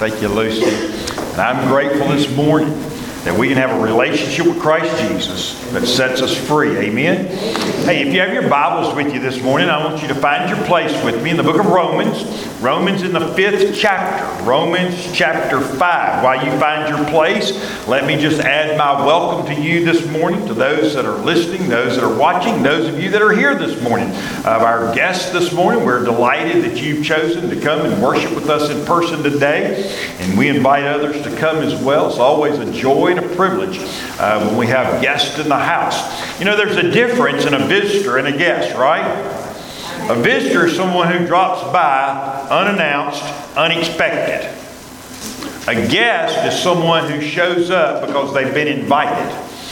Thank you, Lucy. And I'm grateful this morning that we can have a relationship with Christ Jesus that sets us free. Amen? Hey, if you have your Bibles with you this morning, I want you to find your place with me in the book of Romans. Romans in the 5th chapter. Romans chapter 5. While you find your place, let me just add my welcome to you this morning, to those that are listening, those that are watching, those of you that are here this morning. Of our guests this morning, we're delighted that you've chosen to come and worship with us in person today. And we invite others to come as well. It's always a joy and a privilege when we have guests in the house. You know, there's a difference in a visitor and a guest, right? A visitor is someone who drops by unannounced, unexpected. A guest is someone who shows up because they've been invited.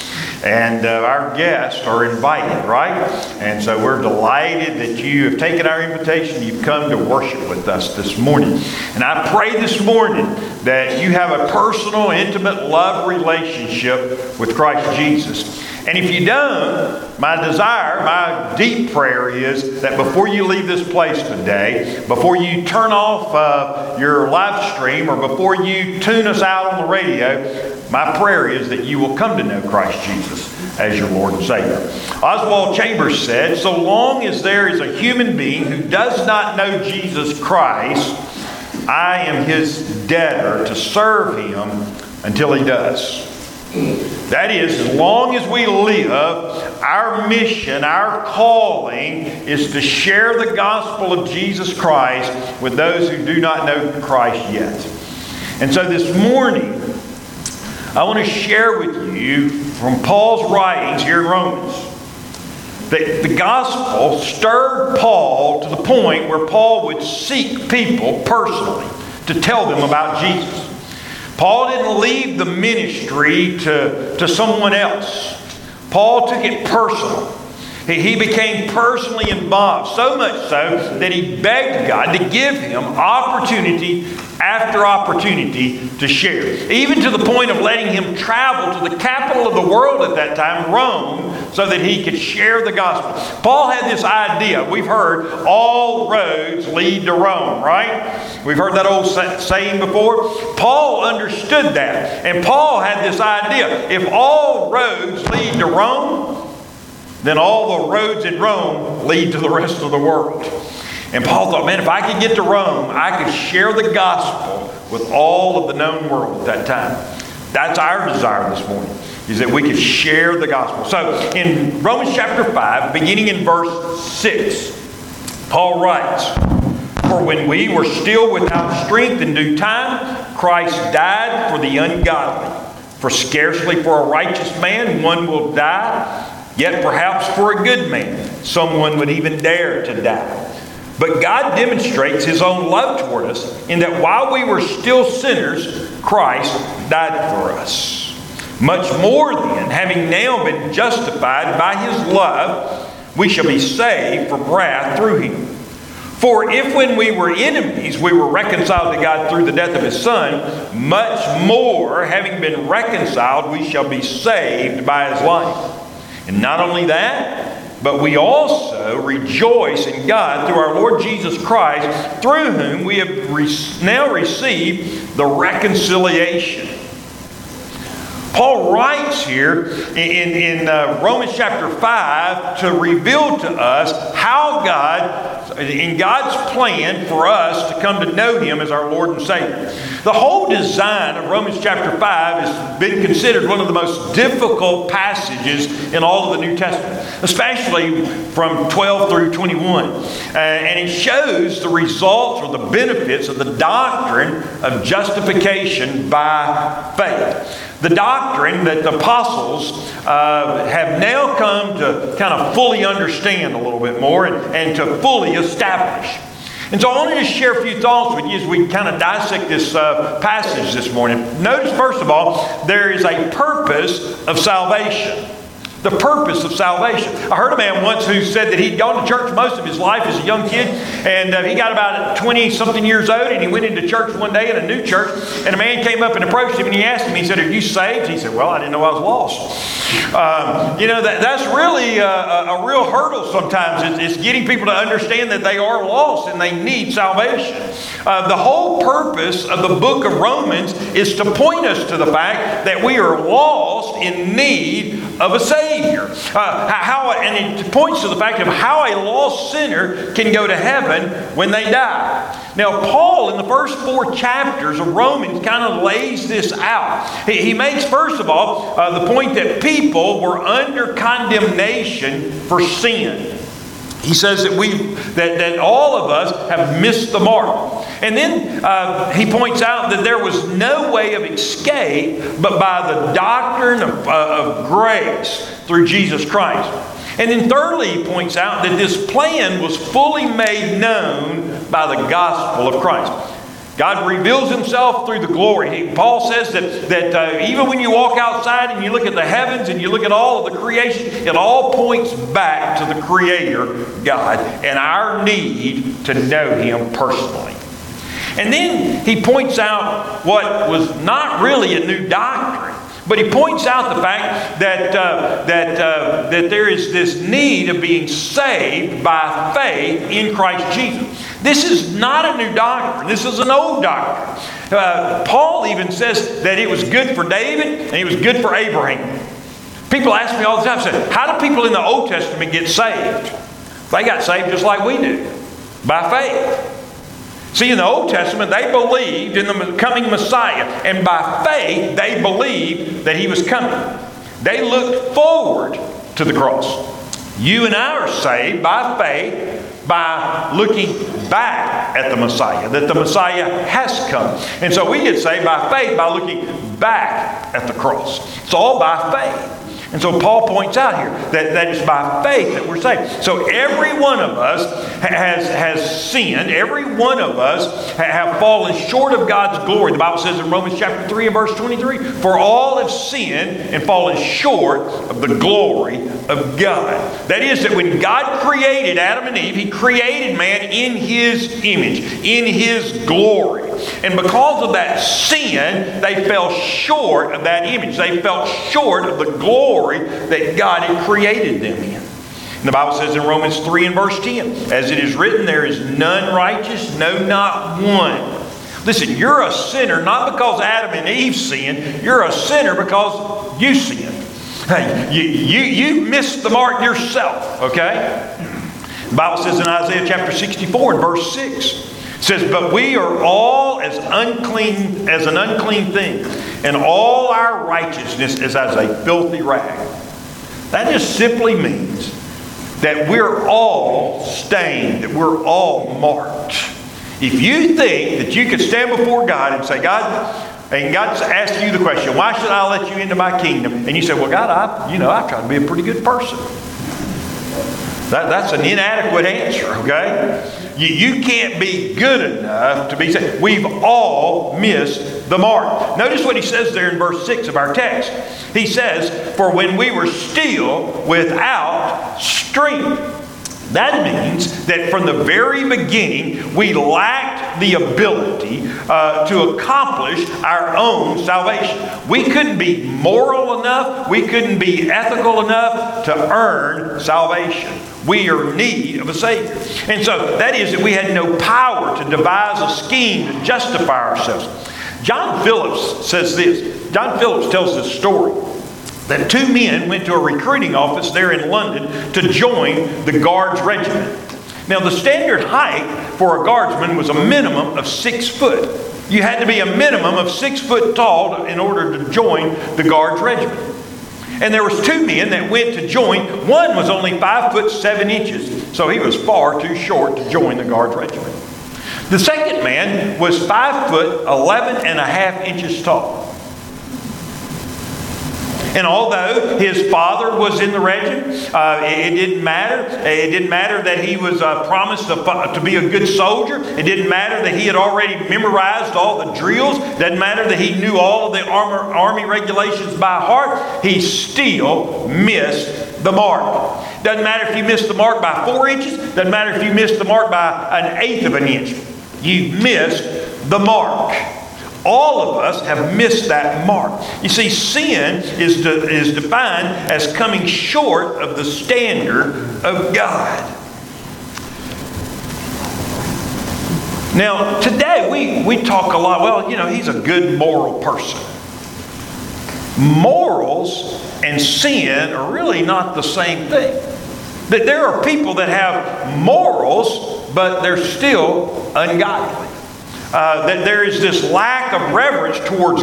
And our guests are invited, right? And so we're delighted that you have taken our invitation. You've come to worship with us this morning. And I pray this morning that you have a personal, intimate love relationship with Christ Jesus. And if you don't, my desire, my deep prayer is that before you leave this place today, before you turn off your live stream or before you tune us out on the radio, my prayer is that you will come to know Christ Jesus as your Lord and Savior. Oswald Chambers said, so long as there is a human being who does not know Jesus Christ, I am his debtor to serve him until he does. That is, as long as we live, our mission, our calling is to share the gospel of Jesus Christ with those who do not know Christ yet. And so this morning, I want to share with you from Paul's writings here in Romans that the gospel stirred Paul to the point where Paul would seek people personally to tell them about Jesus. Paul didn't leave the ministry to someone else. Paul took it personal. He became personally involved, so much so that he begged God to give him opportunity after opportunity to share. Even to the point of letting him travel to the capital of the world at that time, Rome, so that he could share the gospel. Paul had this idea. We've heard all roads lead to Rome, right? We've heard that old saying before. Paul understood that. And Paul had this idea. If all roads lead to Rome, then all the roads in Rome lead to the rest of the world. And Paul thought, man, if I could get to Rome, I could share the gospel with all of the known world at that time. That's our desire this morning, is that we could share the gospel. So in Romans chapter 5, beginning in verse 6, Paul writes, for when we were still without strength in due time, Christ died for the ungodly. For scarcely for a righteous man one will die, yet perhaps for a good man someone would even dare to die. But God demonstrates his own love toward us in that while we were still sinners, Christ died for us. Much more then, having now been justified by his love, we shall be saved from wrath through him. For if when we were enemies, we were reconciled to God through the death of his Son, much more, having been reconciled, we shall be saved by his life. And not only that, but we also rejoice in God through our Lord Jesus Christ, through whom we have now received the reconciliation. Paul writes here in Romans chapter 5 to reveal to us how God, in God's plan for us to come to know him as our Lord and Savior. The whole design of Romans chapter 5 has been considered one of the most difficult passages in all of the New Testament, especially from 12 through 21. And it shows the results or the benefits of the doctrine of justification by faith. The doctrine that the apostles have now come to kind of fully understand a little bit more and to fully establish. And so I wanted to share a few thoughts with you as we kind of dissect this passage this morning. Notice, first of all, there is a purpose of salvation. The purpose of salvation. I heard a man once who said that he'd gone to church most of his life as a young kid, and he got about 20-something years old, and he went into church one day in a new church, and a man came up and approached him, and he asked him, he said, "Are you saved?" He said, "Well, I didn't know I was lost." That's really a real hurdle sometimes. It's getting people to understand that they are lost and they need salvation. The whole purpose of the book of Romans is to point us to the fact that we are lost in need of a Savior. And it points to the fact of how a lost sinner can go to heaven when they die. Now, Paul, in the first 4 chapters of Romans, kind of lays this out. He makes, first of all, the point that people were under condemnation for sin. He says that all of us have missed the mark. And then he points out that there was no way of escape but by the doctrine of grace through Jesus Christ. And then thirdly, he points out that this plan was fully made known by the gospel of Christ. God reveals himself through the glory. Paul says that even when you walk outside and you look at the heavens and you look at all of the creation, it all points back to the Creator, God, and our need to know Him personally. And then he points out what was not really a new doctrine, but he points out the fact that there is this need of being saved by faith in Christ Jesus. This is not a new doctrine. This is an old doctrine. Paul even says that it was good for David and it was good for Abraham. People ask me all the time, say, how do people in the Old Testament get saved? They got saved just like we do, by faith. See, in the Old Testament, they believed in the coming Messiah. And by faith, they believed that He was coming. They looked forward to the cross. You and I are saved by faith, by looking back at the Messiah, that the Messiah has come. And so we get saved by faith by looking back at the cross. It's all by faith. And so Paul points out here that it's by faith that we're saved. So every one of us has sinned. Every one of us have fallen short of God's glory. The Bible says in Romans chapter 3 and verse 23, "For all have sinned and fallen short of the glory of God." That is, that when God created Adam and Eve, He created man in His image, in His glory. And because of that sin, they fell short of that image. They fell short of the glory that God had created them in. And the Bible says in Romans 3 and verse 10, "As it is written, there is none righteous, no, not one." Listen, you're a sinner not because Adam and Eve sinned. You're a sinner because you sinned. Hey, you missed the mark yourself, okay? The Bible says in Isaiah chapter 64 and verse 6, it says, "But we are all as unclean as an unclean thing, and all our righteousness is as a filthy rag." That just simply means that we're all stained, that we're all marked. If you think that you could stand before God and say, "God," and God's asking you the question, "Why should I let you into my kingdom?" And you say, "Well, God, I try to be a pretty good person." That's an inadequate answer, okay? You can't be good enough to be saved. We've all missed the mark. Notice what he says there in verse 6 of our text. He says, "For when we were still without strength." That means that from the very beginning, we lacked the ability to accomplish our own salvation. We couldn't be moral enough. We couldn't be ethical enough to earn salvation. We are in need of a Savior. And so that is that we had no power to devise a scheme to justify ourselves. John Phillips says this. John Phillips tells this story, that 2 men went to a recruiting office there in London to join the Guards Regiment. Now, the standard height for a guardsman was a minimum of 6 foot. You had to be a minimum of 6 foot tall in order to join the Guards Regiment. And there was 2 men that went to join. One was only 5 foot 7 inches, so he was far too short to join the Guards Regiment. The second man was 5 foot 11 and a half inches tall. And although his father was in the regiment, it didn't matter. It didn't matter that he was promised to be a good soldier. It didn't matter that he had already memorized all the drills. It doesn't matter that he knew all of the army regulations by heart. He still missed the mark. Doesn't matter if you missed the mark by 4 inches. Doesn't matter if you missed the mark by 1/8 of an inch. You missed the mark. All of us have missed that mark. You see, sin is defined as coming short of the standard of God. Now, today we talk a lot, well, he's a good moral person. Morals and sin are really not the same thing. That there are people that have morals, but they're still ungodly. That there is this lack of reverence towards